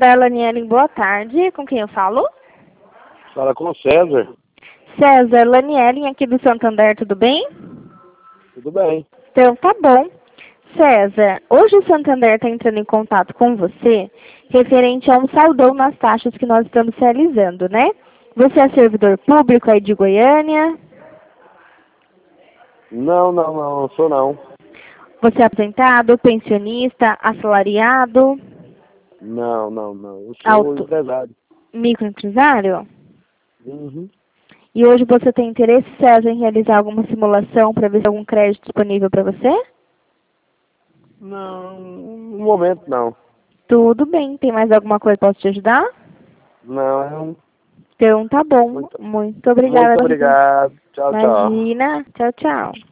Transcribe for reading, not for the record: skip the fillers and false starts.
Santander, Laniele, boa tarde. Com quem eu falo? Fala com o César. César, Laniele, aqui do Santander, tudo bem? Tudo bem. Então, tá bom. César, hoje o Santander está entrando em contato com você referente a um saldão nas taxas que nós estamos realizando, né? Você é servidor público aí de Goiânia? Não sou não. Você é aposentado, pensionista, assalariado, Não. Eu sou empresário. microempresário? Uhum. E hoje você tem interesse, César, em realizar alguma simulação para ver se tem algum crédito disponível para você? Não, no momento não. Tudo bem. Tem mais alguma coisa que eu posso te ajudar? Não, Então, tá bom. muito Muito obrigada. obrigado. Tchau, tchau. Imagina. Tchau, tchau.